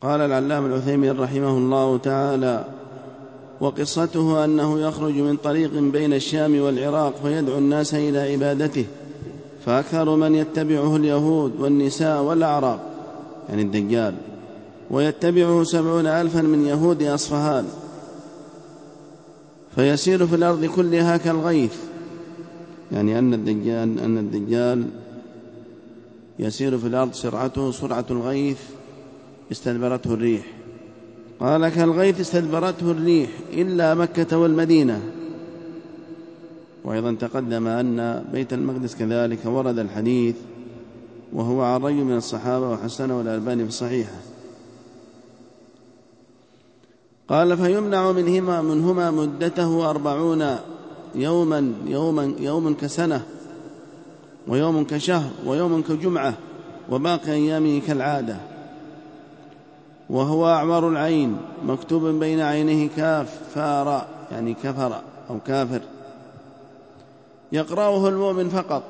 قال العلامة العثيمين رحمه الله تعالى: وقصته أنه يخرج من طريق بين الشام والعراق فيدعو الناس إلى عبادته، فأكثر من يتبعه اليهود والنساء والأعراب، يعني الدجال، ويتبعه 70,000 من يهود أصفهان، فيسير في الأرض كلها كالغيث، يعني أن الدجال يسير في الأرض سرعته سرعة الغيث استدبرته الريح. قال: كالغيث استدبرته الريح إلا مكة والمدينة. وأيضا تقدم أن بيت المقدس كذلك ورد الحديث، وهو عن رجل من الصحابة وحسنه الألباني في الصحيحة. قال: فيمنع منهما مدته 40 يوما كسنة، ويوم كشهر، ويوم كجمعة، وباقي أيامه كالعادة. وهو أعور العين، مكتوب بين عينيه كاف فاء، يعني كفر أو كافر، يقرأه المؤمن فقط.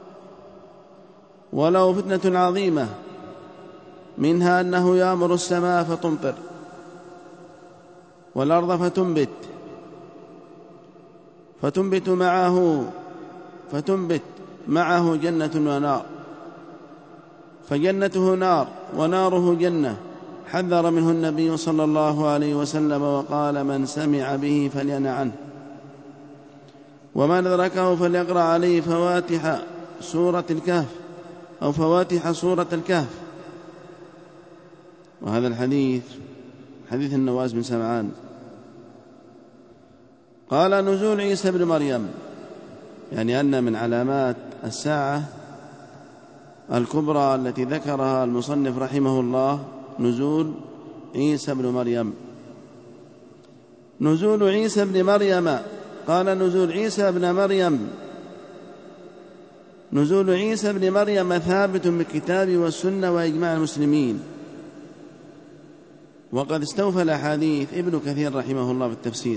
وله فتنة عظيمة، منها أنه يأمر السماء فتمطر، والأرض فتنبت معه جنة ونار، فجنته نار وناره جنة، حذر منه النبي صلى الله عليه وسلم وقال: من سمع به فلينع عنه، ومن أدركه فليقرأ عليه فواتح سورة الكهف. وهذا الحديث حديث النواس بن سمعان. قال: نزول عيسى بن مريم، يعني أن من علامات الساعة الكبرى التي ذكرها المصنف رحمه الله نزول عيسى بن مريم. نزول عيسى بن مريم. قال: نزول عيسى بن مريم ثابت بالكتاب والسنة وإجماع المسلمين. وقد استوفى الأحاديث ابن كثير رحمه الله في التفسير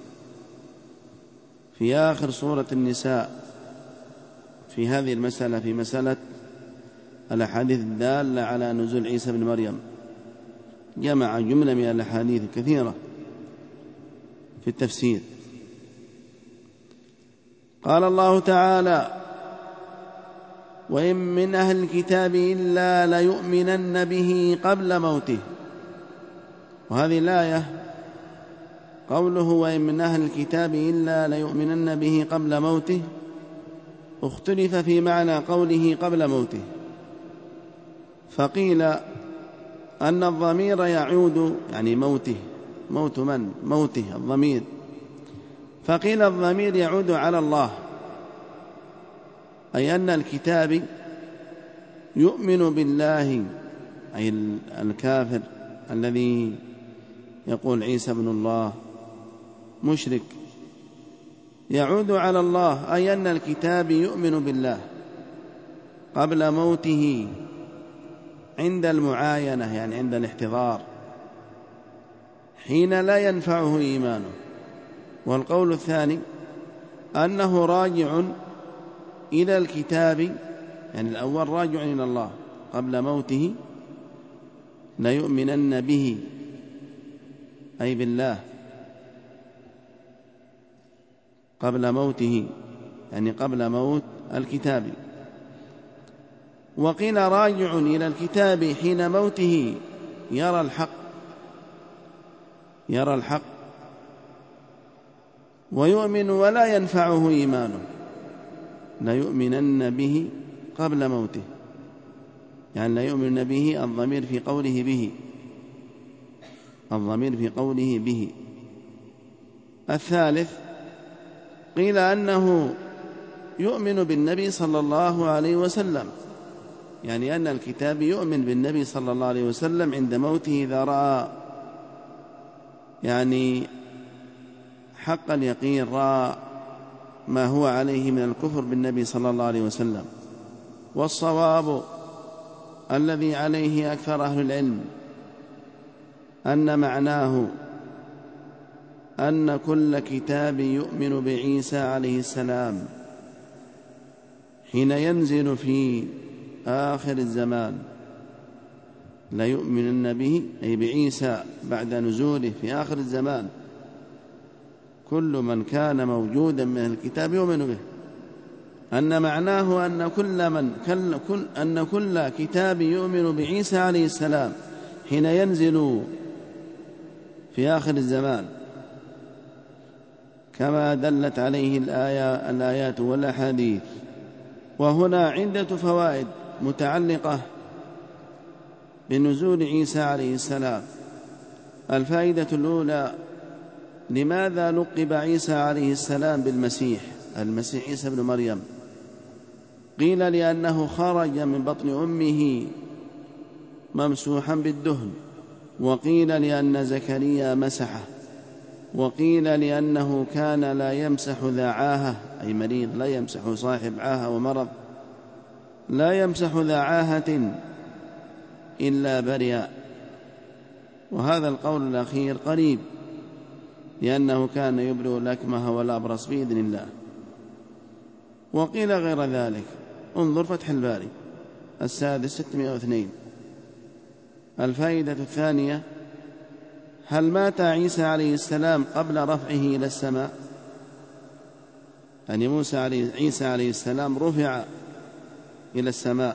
في آخر سورة النساء في هذه المسألة، في مسألة الأحاديث الدالة على نزول عيسى بن مريم، جمع جملة من الأحاديث كثيرة في التفسير. قال الله تعالى: وإن من أهل الكتاب إلا ليؤمنن به قبل موته. وهذه الآية قوله: وإن من أهل الكتاب إلا ليؤمنن به قبل موته، اختلف في معنى قوله قبل موته، فقيل أن الضمير يعود، يعني موته، موت من؟ موته الضمير، فقيل الضمير يعود على الله، أي أن الكتاب يؤمن بالله، أي الكافر الذي يقول عيسى ابن الله مشرك، يعود على الله، أي أن الكتاب يؤمن بالله قبل موته عند المعاينة، يعني عند الاحتضار، حين لا ينفعه إيمانه. والقول الثاني أنه راجع إلى الكتاب، يعني الأول راجع إلى الله قبل موته، ليؤمنن به أي بالله قبل موته، يعني قبل موت الكتاب. وقيل راجع إلى الكتاب حين موته، يرى الحق ويؤمن ولا ينفعه إيمانه، ليؤمنن به قبل موته، يعني لا يؤمن به الضمير في قوله به. الثالث قيل أنه يؤمن بالنبي صلى الله عليه وسلم، يعني أن الكتاب يؤمن بالنبي صلى الله عليه وسلم عند موته إذا رأى، يعني حق اليقين، رأى ما هو عليه من الكفر بالنبي صلى الله عليه وسلم. والصواب الذي عليه أكثر أهل العلم أن معناه أن كل كتاب يؤمن بعيسى عليه السلام حين ينزل في آخر الزمان ليؤمنن به أي بعيسى بعد نزوله في آخر الزمان، كل من كان موجودا من الكتاب يؤمن به، أن معناه أن كل كتاب يؤمن بعيسى عليه السلام حين ينزل في آخر الزمان، كما دلت عليه الآيات والأحاديث. وهنا عدة فوائد متعلقة بنزول عيسى عليه السلام. الفائدة الأولى: لماذا لقب عيسى عليه السلام بالمسيح؟ المسيح عيسى بن مريم. قيل لأنه خرج من بطن أمه ممسوحا بالدهن، وقيل لأن زكريا مسحه، وقيل لأنه كان لا يمسح ذا عاهة أي مريض، لا يمسح صاحب عاهة ومرض، لا يمسح ذا عاهة إلا برئ. وهذا القول الأخير قريب، لأنه كان يبرئ الأكمه والأبرص بإذن الله. وقيل غير ذلك، انظر فتح الباري 602. الفائدة الثانية: هل مات عيسى عليه السلام قبل رفعه إلى السماء؟ يعني عيسى عليه السلام رفع إلى السماء،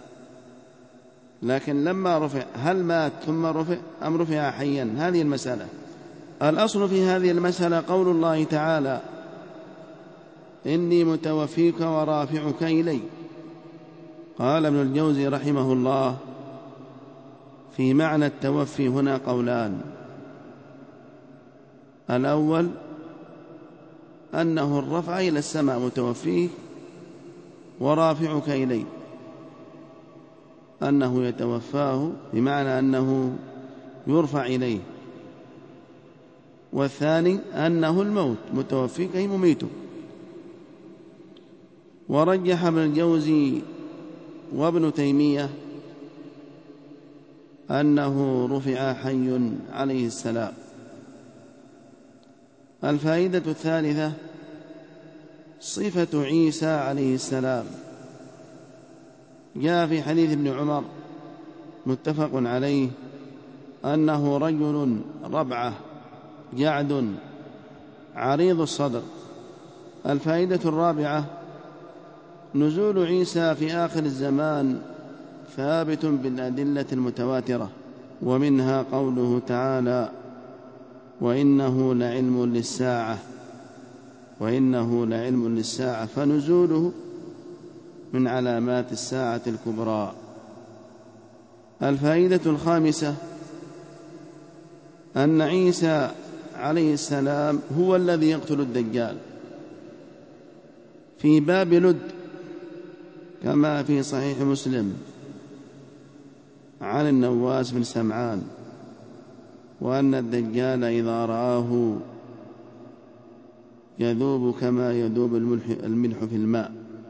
لكن لما رفع هل مات ثم رفع أم رفع حيا؟ هذه المسألة. الأصل في هذه المسألة قول الله تعالى: إني متوفيك ورافعك إلي. قال ابن الجوزي رحمه الله: في معنى التوفي هنا قولان: الأول أنه الرفع إلى السماء، متوفيك ورافعك إلي، أنه يتوفاه بمعنى أنه يرفع إليه. والثاني أنه الموت، متوفيك أي مميتك. ورجح ابن الجوزي وابن تيمية أنه رفع حي عليه السلام. الفائدة الثالثة: صفة عيسى عليه السلام. جاء في حديث ابن عمر متفق عليه أنه رجل ربعة جعد عريض الصدر. الفائدة الرابعة: نزول عيسى في آخر الزمان ثابت بالأدلة المتواترة، ومنها قوله تعالى: وإنه لعلم للساعة، فنزوله من علامات الساعة الكبرى. الفائدة الخامسة: أن عيسى عليه السلام هو الذي يقتل الدجال في باب لد، كما في صحيح مسلم عن النواس بن سمعان، وأن الدجال إذا رآه يذوب كما يذوب الملح في الماء،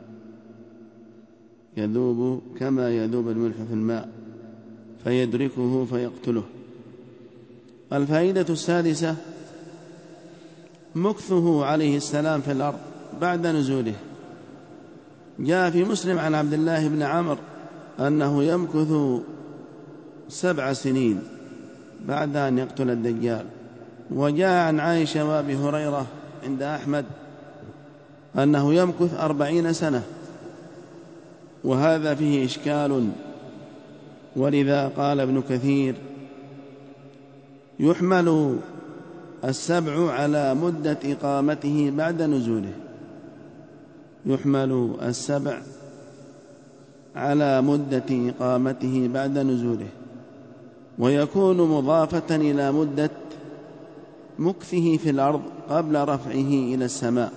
يذوب كما يذوب الملح في الماء، فيدركه فيقتله. الفائدة السادسة: مكثه عليه السلام في الأرض بعد نزوله. جاء في مسلم عن عبد الله بن عمرو أنه يمكث 7 سنين بعد أن يقتل الدجال. وجاء عن عائشة وأبي هريرة عند أحمد أنه يمكث 40 سنة، وهذا فيه إشكال، ولذا قال ابن كثير: يحمل 7 على مدة إقامته بعد نزوله، يحمل 7 على مدة إقامته بعد نزوله، ويكون مضافة إلى مدة مكثه في الأرض قبل رفعه إلى السماء.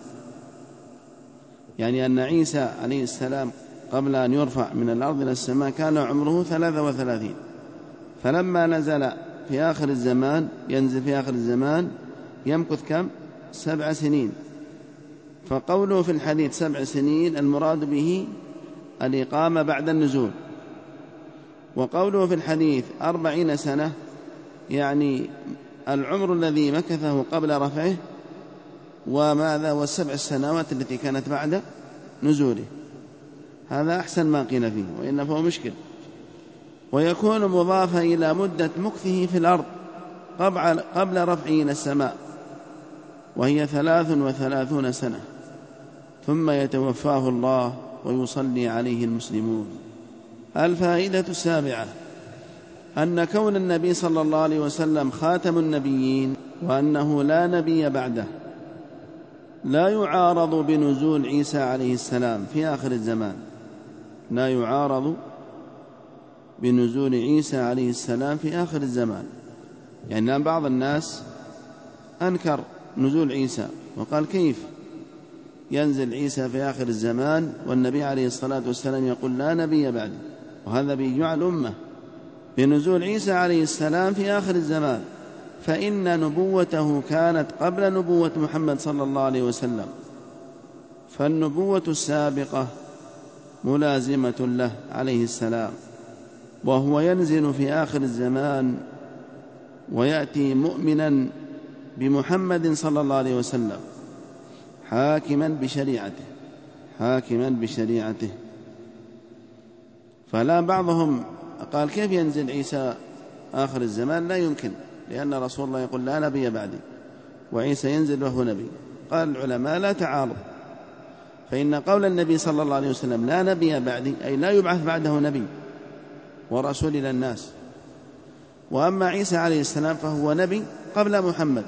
يعني أن عيسى عليه السلام قبل أن يرفع من الأرض إلى السماء كان عمره 33، فلما نزل في آخر الزمان ينزل في آخر الزمان يمكث كم؟ 7 سنين. فقوله في الحديث 7 سنين المراد به الإقامة بعد النزول، وقوله في الحديث 40 سنة يعني العمر الذي مكثه قبل رفعه، وماذا و7 سنوات التي كانت بعد نزوله. هذا أحسن ما قيل فيه، وإلا فهو مشكل. ويكون مضافا إلى مدة مكثه في الأرض قبل رفعه إلى السماء، وهي 33 سنة، ثم يتوفاه الله ويصلي عليه المسلمون. الفائدة السابعة أن كون النبي صلى الله عليه وسلم خاتم النبيين وأنه لا نبي بعده لا يعارض بنزول عيسى عليه السلام في آخر الزمان، لا يعارض بنزول عيسى عليه السلام في آخر الزمان. يعني بعض الناس أنكر نزول عيسى وقال كيف ينزل عيسى في آخر الزمان والنبي عليه الصلاة والسلام يقول لا نبي بعد، وهذا بيجمع الأمة بنزول عيسى عليه السلام في آخر الزمان، فإن نبوته كانت قبل نبوة محمد صلى الله عليه وسلم، فالنبوة السابقة ملازمة له عليه السلام، وهو ينزل في آخر الزمان ويأتي مؤمنا بمحمد صلى الله عليه وسلم حاكما بشريعته. فلا بعضهم قال كيف ينزل عيسى آخر الزمان؟ لا يمكن، لأن رسول الله يقول لا نبي بعدي وعيسى ينزل وهو نبي. قال العلماء لا تعارض، فإن قول النبي صلى الله عليه وسلم لا نبي بعدي أي لا يبعث بعده نبي ورسول إلى الناس، وأما عيسى عليه السلام فهو نبي قبل محمد،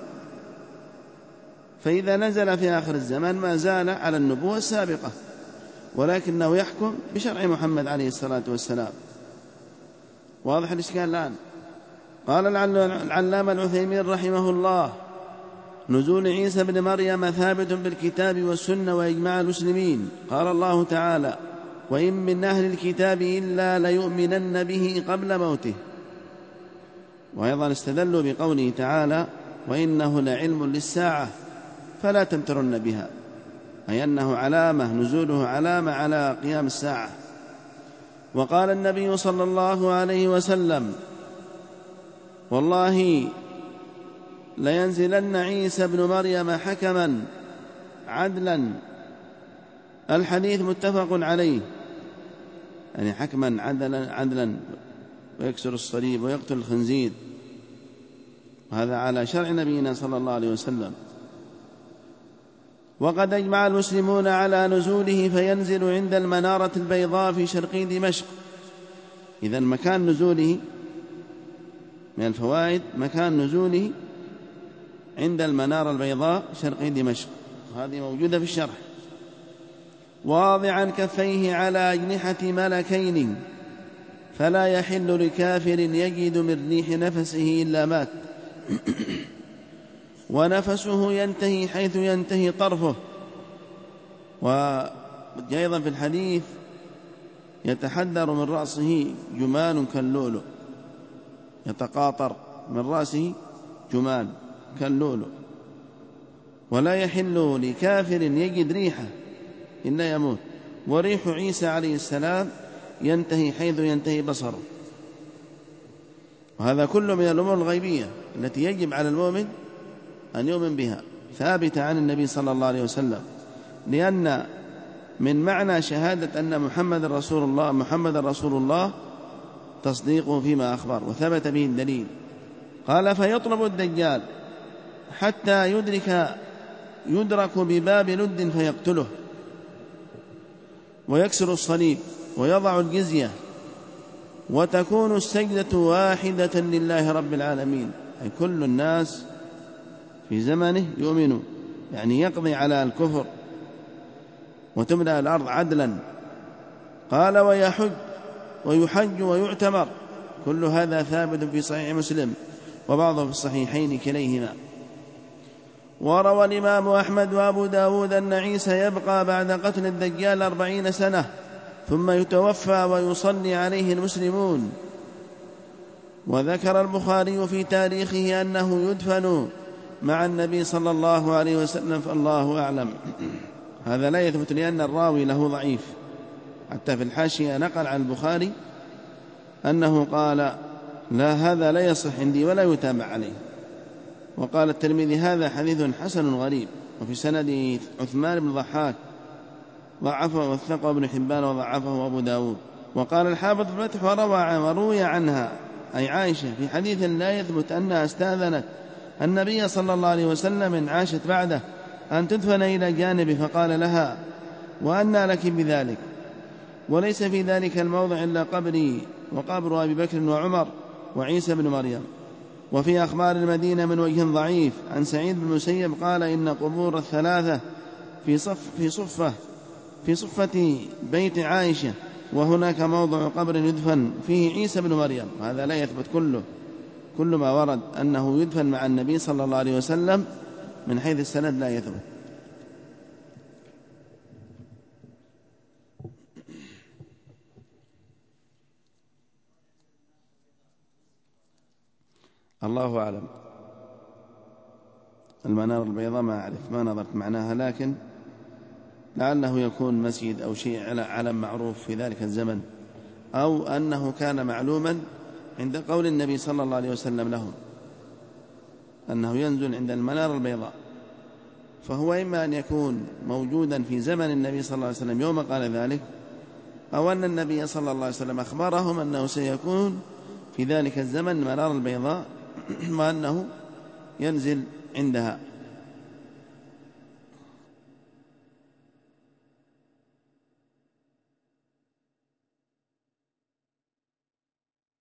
فإذا نزل في آخر الزمان ما زال على النبوة السابقة، ولكنه يحكم بشرع محمد عليه الصلاة والسلام. واضح الإشكال الآن؟ قال العلامة العثيمين رحمه الله: نزول عيسى بن مريم ثابت بالكتاب والسنة وإجماع المسلمين. قال الله تعالى: وإن من أهل الكتاب إلا ليؤمنن به قبل موته. وأيضا استدلوا بقوله تعالى: وإنه لعلم للساعة فلا تمترن بها، أي أنه علامة، نزوله علامة على قيام الساعة. وقال النبي صلى الله عليه وسلم: والله لينزلن عيسى بن مريم حكما عدلا. الحديث متفق عليه، يعني حكما عدلا ويكسر الصليب ويقتل الخنزير، وهذا على شرع نبينا صلى الله عليه وسلم. وقد أجمع المسلمون على نزوله، فينزل عند المنارة البيضاء في شرقي دمشق. إذن مكان نزوله من الفوائد مكان نزوله عند المنارة البيضاء شرقي دمشق، هذه موجودة في الشرح. واضعا كفيه على أجنحة ملكين، فلا يحل لكافر يجد من ريح نفسه إلا مات، ونفسه ينتهي حيث ينتهي طرفه. وأيضا في الحديث: يتحدر من رأسه جمان كاللؤلؤ، يتقاطر من رأسه جمان كاللؤلؤ. ولا يحل لكافر يجد ريحه إلا يموت. وريح عيسى عليه السلام ينتهي حيث ينتهي بصره. وهذا كله من الأمور الغيبية التي يجب على المؤمن أن يؤمن بها، ثابتة عن النبي صلى الله عليه وسلم، لأن من معنى شهادة أن محمد رسول الله تصديقه فيما أخبر، وثبت به الدليل. قال: فيطلب الدجال حتى يدرك بباب لد فيقتله، ويكسر الصليب، ويضع الجزية، وتكون السجدة واحدة لله رب العالمين، أي كل الناس في زمنه يؤمنوا، يعني يقضي على الكفر وتملأ الأرض عدلا. قال: ويحج ويعتمر. كل هذا ثابت في صحيح مسلم وبعضه في الصحيحين كليهما. وروى الإمام أحمد وأبو داود أن عيسى يبقى بعد قتل الدجال 40 سنة ثم يتوفى ويصلي عليه المسلمون. وذكر البخاري في تاريخه أنه يدفن مع النبي صلى الله عليه وسلم، فالله أعلم. هذا لا يثبت لأن الراوي له ضعيف، حتى في الحاشية نقل عن البخاري أنه قال: لا، هذا لا يصح عندي ولا يتابع عليه. وقال الترمذي: هذا حديث حسن غريب. وفي سند عثمان بن ضحاك ضعفه، وثقه ابن حبان وضعفه أبو داود. وقال الحافظ في الفتح وروي عنها أي عائشة في حديث لا يثبت أنها استأذنت النبي صلى الله عليه وسلم إن عاشت بعده أن تدفن إلى جانبه فقال لها وأنى لك بذلك، وليس في ذلك الموضع إلا قبري وقبر أبي بكر وعمر وعيسى بن مريم. وفي أخبار المدينة من وجه ضعيف عن سعيد بن المسيب قال إن قبور الثلاثة في صفة بيت عائشة، وهناك موضع قبر يدفن فيه عيسى بن مريم. هذا لا يثبت كل ما ورد أنه يدفن مع النبي صلى الله عليه وسلم من حيث السند لا يثبت. الله أعلم. المنار البيضاء ما أعرف، ما نظرت معناها، لكن لعله يكون مسجد أو شيء علم معروف في ذلك الزمن، أو أنه كان معلوما عند قول النبي صلى الله عليه وسلم لهم أنه ينزل عند المنار البيضاء، فهو إما أن يكون موجودا في زمن النبي صلى الله عليه وسلم يوم قال ذلك، أو أن النبي صلى الله عليه وسلم أخبرهم أنه سيكون في ذلك الزمن منار البيضاء وأنه ينزل عندها.